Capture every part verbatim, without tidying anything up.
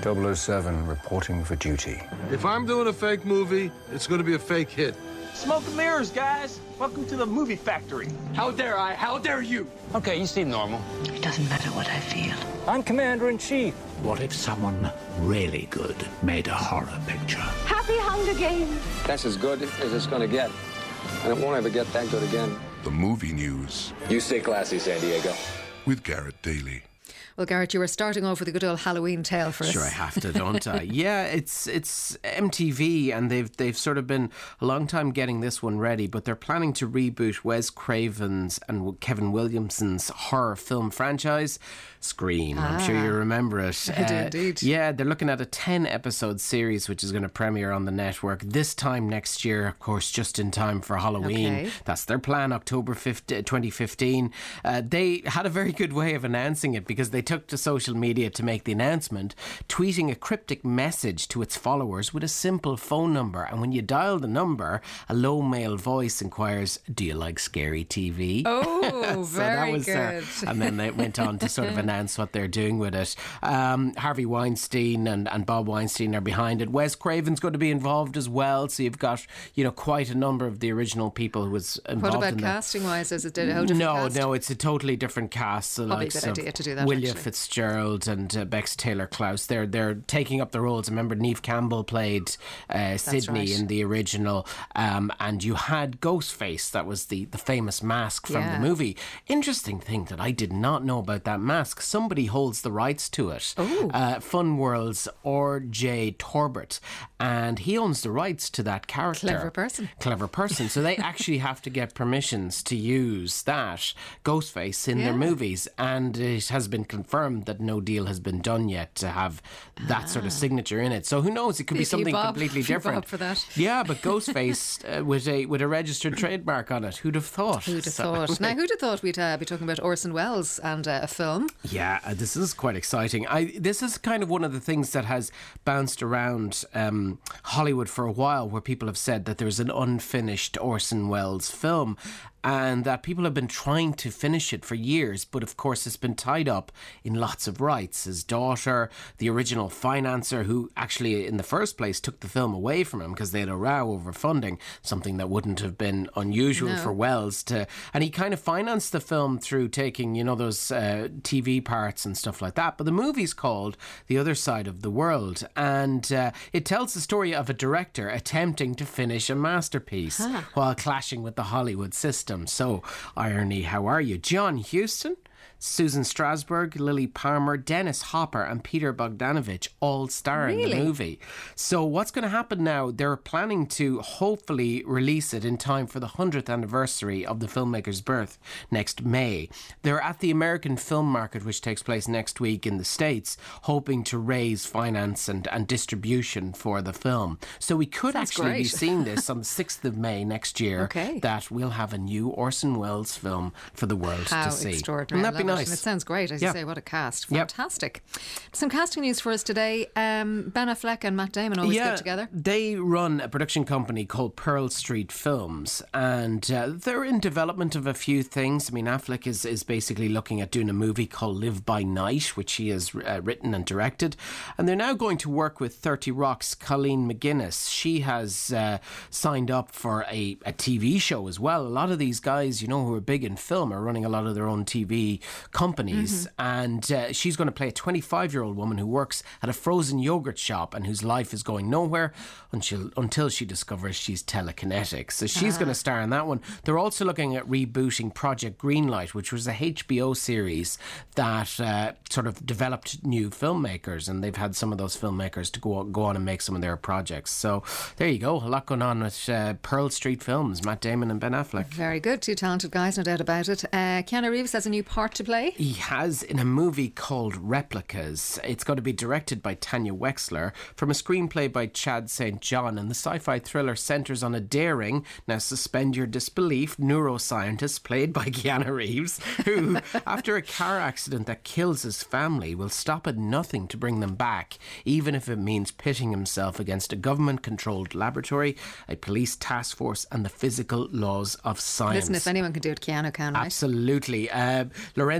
double oh seven reporting for duty. If I'm doing a fake movie, it's going to be a fake hit. Smoke and mirrors, guys. Welcome to the movie factory. How dare I? How dare you? Okay, you seem normal. It doesn't matter what I feel. I'm Commander-in-Chief. What if someone really good made a horror picture? Happy Hunger Games. That's as good as it's going to get. And it won't ever get that good again. The movie news. You stay classy, San Diego. With Garrett Daly. Well, Garrett, you were starting off with a good old Halloween tale for us. Sure, I have to, don't I? Yeah, it's it's M T V, and they've they've sort of been a long time getting this one ready, but they're planning to reboot Wes Craven's and Kevin Williamson's horror film franchise, Scream. Ah, I'm sure you remember it. I do uh, indeed. Yeah, they're looking at a ten episode series which is going to premiere on the network this time next year, of course, just in time for Halloween. Okay. That's their plan, October fifth, twenty fifteen. Uh, they had a very good way of announcing it because they took to social media to make the announcement, tweeting a cryptic message to its followers with a simple phone number. And when you dial the number, a low male voice inquires, "Do you like scary T V?" Oh, so very that was, good. Uh, and then they went on to sort of announce what they're doing with it. Um, Harvey Weinstein and, and Bob Weinstein are behind it. Wes Craven's going to be involved as well. So you've got, you know, quite a number of the original people who was involved. What about in casting wise? Is it a whole different No, cast? no, it's a totally different cast. So Probably like a good idea to do that. William actually. Fitzgerald and uh, Bex Taylor Klaus. They're they're taking up the roles. Remember, Neve Campbell played uh, Sydney right. in the original, um, and you had Ghostface. That was the, the famous mask from Yeah. the movie. Interesting thing that I did not know about that mask. Somebody holds the rights to it. Oh. Uh, Fun World's R J Torbert, and he owns the rights to that character. Clever person. Clever person. So they actually have to get permissions to use that Ghostface in Yeah. their movies, and it has been confirmed that no deal has been done yet to have that ah. sort of signature in it. So who knows? It could be something Bob, completely different. for that. Yeah, but Ghostface uh, with a with a registered trademark on it. Who'd have thought? Who'd have so, thought? Now, who'd have thought we'd uh, be talking about Orson Welles and uh, a film? Yeah, uh, this is quite exciting. I this is kind of one of the things that has bounced around um, Hollywood for a while, where people have said that there's an unfinished Orson Welles film, and that people have been trying to finish it for years, but of course it's been tied up in lots of rights. His daughter, the original financer, who actually in the first place took the film away from him because they had a row over funding, something that wouldn't have been unusual no. for Wells to, and he kind of financed the film through taking, you know, those uh, T V parts and stuff like that. But the movie's called The Other Side of the World, and uh, it tells the story of a director attempting to finish a masterpiece huh. while clashing with the Hollywood system. So, irony, how are you? John Huston, Susan Strasberg, Lily Palmer, Dennis Hopper and Peter Bogdanovich all star really? in the movie. So what's going to happen now, they're planning to hopefully release it in time for the hundredth anniversary of the filmmaker's birth next May. They're at the American Film Market, which takes place next week in the States, hoping to raise finance and, and distribution for the film. So we could That's actually great. be seeing this on the sixth of May next year, okay. that we'll have a new Orson Welles film for the world How to see. Extraordinary. Wouldn't that be nice? It. And it sounds great, as yep. you say. What a cast. Yep. Fantastic. Some casting news for us today. Um, Ben Affleck and Matt Damon always yeah, get together. They run a production company called Pearl Street Films, and uh, they're in development of a few things. I mean, Affleck is, is basically looking at doing a movie called Live by Night, which he has uh, written and directed. And they're now going to work with thirty Rock's Colleen McGuinness. She has uh, signed up for a, a T V show as well. A lot of these guys, you know, who are big in film are running a lot of their own T V companies, mm-hmm. and uh, she's going to play a twenty-five year old woman who works at a frozen yogurt shop and whose life is going nowhere until, until she discovers she's telekinetic. So she's ah. going to star in that one. They're also looking at rebooting Project Greenlight, which was a H B O series that uh, sort of developed new filmmakers, and they've had some of those filmmakers to go, go on and make some of their projects. So there you go, a lot going on with uh, Pearl Street Films, Matt Damon and Ben Affleck. Very good, two talented guys, no doubt about it. uh, Keanu Reeves has a new part to play. He has, in a movie called Replicas. It's going to be directed by Tanya Wexler from a screenplay by Chad Saint John, and the sci-fi thriller centres on a daring, now suspend your disbelief, neuroscientist played by Keanu Reeves, who after a car accident that kills his family will stop at nothing to bring them back, even if it means pitting himself against a government controlled laboratory, a police task force and the physical laws of science. Listen, if anyone can do it, Keanu can, right? Absolutely. uh, Lorenzo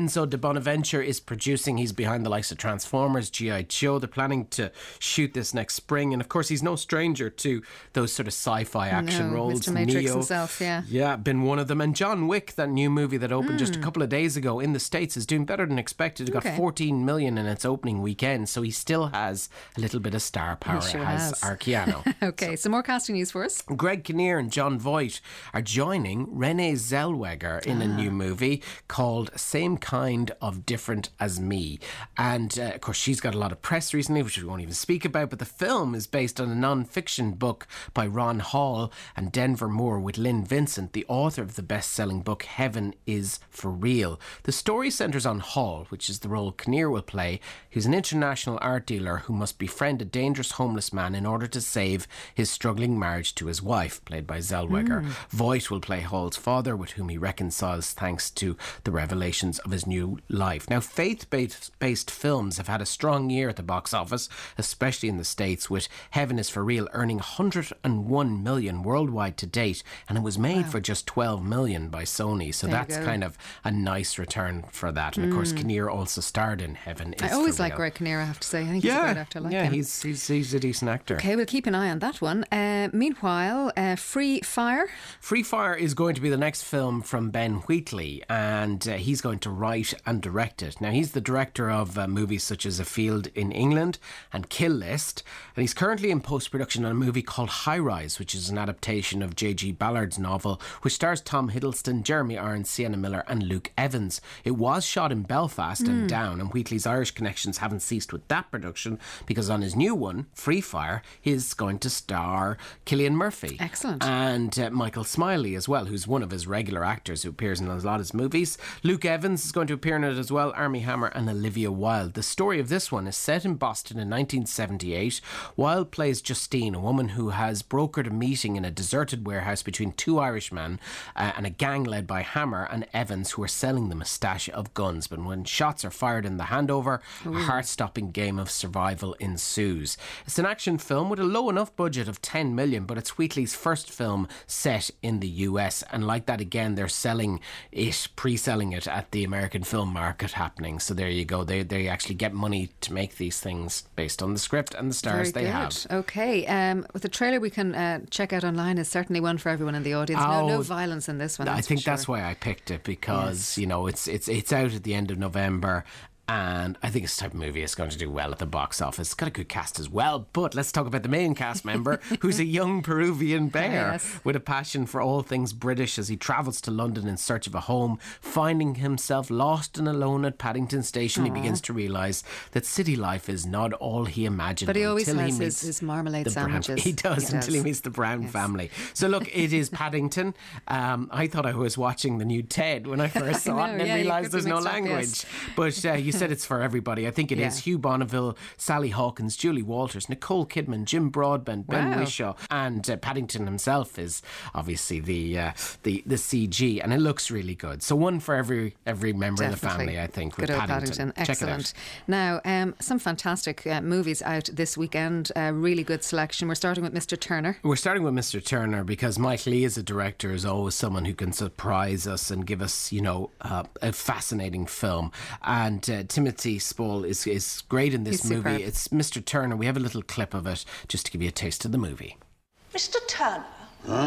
Lorenzo de Bonaventure is producing. He's behind the likes of Transformers, G I. Joe. They're planning to shoot this next spring. And of course, he's no stranger to those sort of sci-fi action no, roles. Mister Matrix Neo, himself, yeah. Yeah, been one of them. And John Wick, that new movie that opened mm. just a couple of days ago in the States, is doing better than expected. It got okay. fourteen million in its opening weekend. So he still has a little bit of star power, sure as has. Arciano. Okay, so. some more casting news for us. Greg Kinnear and John Voight are joining Renee Zellweger in ah. a new movie called Same Kind of Different as Me. And uh, of course, she's got a lot of press recently, which we won't even speak about, but the film is based on a non-fiction book by Ron Hall and Denver Moore with Lynn Vincent, the author of the best-selling book Heaven is for Real. The story centres on Hall, which is the role Kinnear will play, who's an international art dealer who must befriend a dangerous homeless man in order to save his struggling marriage to his wife, played by Zellweger. Mm. Voight will play Hall's father, with whom he reconciles thanks to the revelations of his new life. Now, faith-based films have had a strong year at the box office, especially in the States, with Heaven is for Real earning one hundred and one million worldwide to date, and it was made wow. for just twelve million by Sony, so there that's kind of a nice return for that. And of mm. course, Kinnear also starred in Heaven is I always for like Real. Greg Kinnear, I have to say. I think yeah. he's a great actor. I like yeah, him. he's, he's, he's a decent actor. Okay, we'll keep an eye on that one. Uh, meanwhile, uh, Free Fire. Free Fire is going to be the next film from Ben Wheatley, and uh, he's going to write and direct it. Now, he's the director of uh, movies such as A Field in England and Kill List, and he's currently in post-production on a movie called High Rise, which is an adaptation of J G Ballard's novel, which stars Tom Hiddleston, Jeremy Irons, Sienna Miller and Luke Evans. It was shot in Belfast mm. and Down, and Wheatley's Irish connections haven't ceased with that production, because on his new one, Free Fire, he's going to star Cillian Murphy. Excellent. And uh, Michael Smiley as well, who's one of his regular actors who appears in a lot of his movies. Luke Evans is going to appear in it as well, Armie Hammer and Olivia Wilde. The story of this one is set in Boston in nineteen seventy-eight. Wilde plays Justine, a woman who has brokered a meeting in a deserted warehouse between two Irishmen uh, and a gang led by Hammer and Evans, who are selling them a stash of guns. But when shots are fired in the handover, Ooh. a heart-stopping game of survival ensues. It's an action film with a low enough budget of ten million, but it's Wheatley's first film set in the U S, and like that again, they're selling it, pre-selling it at the American film market happening. So there you go. They they actually get money to make these things based on the script and the stars Very they good. have. Okay, um, with the trailer we can uh, check out online is certainly one for everyone in the audience. Oh, no, no violence in this one. I think sure. that's why I picked it, because yes. you know it's it's it's out at the end of November. And I think it's the type of movie it's going to do well at the box office. It's got a good cast as well. But let's talk about the main cast member, who's a young Peruvian bear yes. with a passion for all things British as he travels to London in search of a home. Finding himself lost and alone at Paddington Station, Aww. he begins to realise that city life is not all he imagined. But he always has he his, his marmalade sandwiches. Brown, he does he until does. he meets the Brown yes. family. So look, it is Paddington. Um, I thought I was watching the new Ted when I first saw know, it, and then yeah, realised there's no up, language. Yes. But uh, you said it's for everybody. I think it yeah. is Hugh Bonneville, Sally Hawkins, Julie Walters, Nicole Kidman, Jim Broadbent, Ben wow. Whishaw, and uh, Paddington himself is obviously the uh, the the C G, and it looks really good. So one for every every member Definitely. of the family, I think. Good with old Paddington. Paddington, excellent. Check it out. Now, um, some fantastic uh, movies out this weekend. Uh, really good selection. We're starting with Mister Turner. We're starting with Mister Turner because Mike Leigh as a director is always someone who can surprise us and give us, you know, uh, a fascinating film. And uh, Timothy Spall is is great in this He's movie. superb. It's Mister Turner. We have a little clip of it just to give you a taste of the movie. Mister Turner, Huh?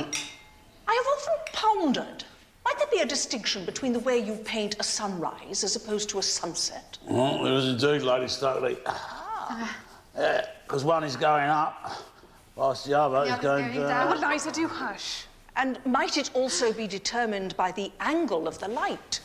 I have often pondered, might there be a distinction between the way you paint a sunrise as opposed to a sunset? Well, there is indeed, Lady Stokely. Ah. Because uh, one is going up, whilst the other The is other's going going down. down. Eliza, do hush. And might it also be determined by the angle of the light?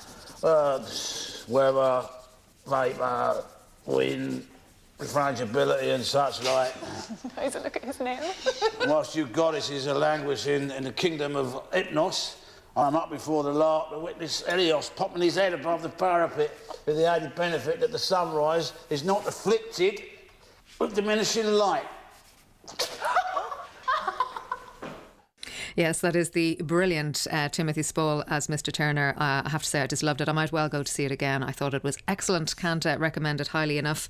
Uh, weather, vapour, wind, frangibility and such like. Eliza, look at his nails. Whilst you goddesses are languishing in the kingdom of Hypnos, I'm up before the lark to witness Helios popping his head above the parapet with the added benefit that the sunrise is not afflicted with diminishing light. Yes, that is the brilliant uh, Timothy Spall as Mister Turner. Uh, I have to say, I just loved it. I might well go to see it again. I thought it was excellent. Can't uh, recommend it highly enough.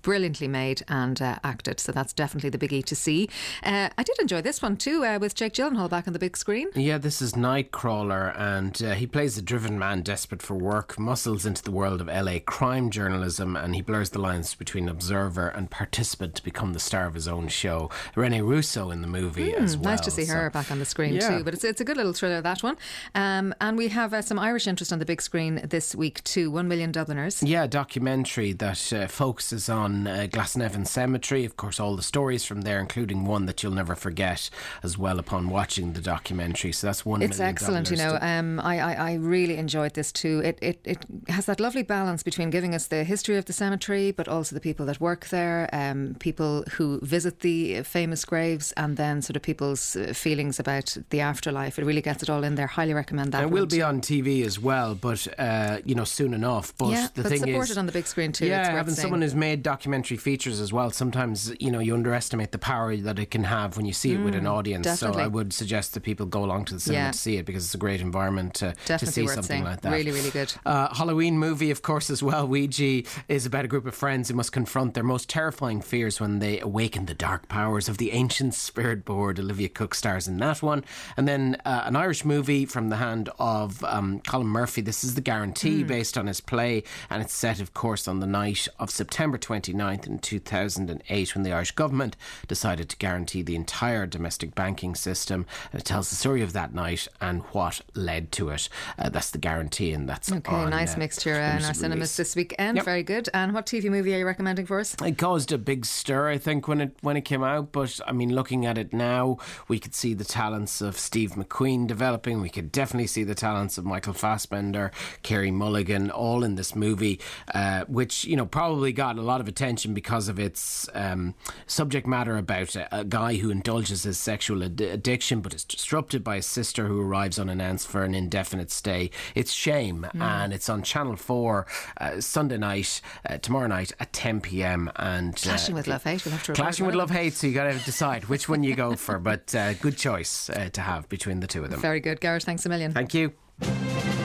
brilliantly made and uh, acted. So that's definitely the biggie to see. Uh, I did enjoy this one too, uh, with Jake Gyllenhaal back on the big screen. Yeah, this is Nightcrawler, and uh, he plays a driven man desperate for work, muscles into the world of L A crime journalism, and he blurs the lines between observer and participant to become the star of his own show. Rene Russo in the movie mm, as well. Nice to see her so, back on the screen yeah. too. But it's it's a good little thriller, that one. Um, and we have uh, some Irish interest on the big screen this week too. One Million Dubliners. Yeah, a documentary that uh, focuses on uh, Glasnevin Cemetery. Of course, all the stories from there, including one that you'll never forget as well upon watching the documentary. So that's one. It's excellent, you know. Um, I, I I really enjoyed this too. It, it it has that lovely balance between giving us the history of the cemetery, but also the people that work there, um, people who visit the famous graves, and then sort of people's feelings about the afterlife. It really gets it all in there. Highly recommend that. And it will be on T V as well, but uh, you know, soon enough. But yeah, the but thing support is, it on the big screen too. Yeah, it's having saying. someone who's made documentary features as well. Sometimes you know you underestimate the power that it can have when you see it mm, with an audience. Definitely. So I would suggest that people go along to the cinema yeah. to see it, because it's a great environment to, to see worth something seeing. like that. Really, really good. Uh, Halloween movie, of course, as well. Ouija is about a group of friends who must confront their most terrifying fears when they awaken the dark powers of the ancient spirit board. Olivia Cook stars in that one. And then uh, an Irish movie from the hand of um, Colin Murphy. This is The Guarantee, mm. based on his play, and it's set, of course, on the night of September twenty-ninth in two thousand eight, when the Irish government decided to guarantee the entire domestic banking system. And it tells the story of that night and what led to it. Uh, that's The Guarantee, and that's okay. on, Nice uh, mixture uh, in our cinemas this weekend. Yep. Very good. And what T V movie are you recommending for us? It caused a big stir, I think, when it when it came out. But I mean, looking at it now, we could see the talents of Steve McQueen developing. We could definitely see the talents of Michael Fassbender, Carey Mulligan, all in this movie, uh, which you know probably got a lot of attention because of its um, subject matter about a, a guy who indulges his sexual ad- addiction, but is disrupted by a sister who arrives unannounced for an indefinite stay. It's Shame, mm. and it's on Channel four uh, Sunday night, uh, tomorrow night at ten p.m. and uh, Clashing with Love Hate. We'll have to clashing with Love Hate. So you got to decide which one you go for. But uh, good choice uh, to have between the two of them. Very good, Gareth. Thanks a million. Thank you.